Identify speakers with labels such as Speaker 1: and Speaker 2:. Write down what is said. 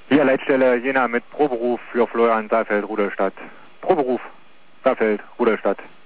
Speaker 1: Hier Leitstelle Jena mit Proberuf für Florian Saalfeld, Rudolstadt. Proberuf, Saalfeld, Rudolstadt.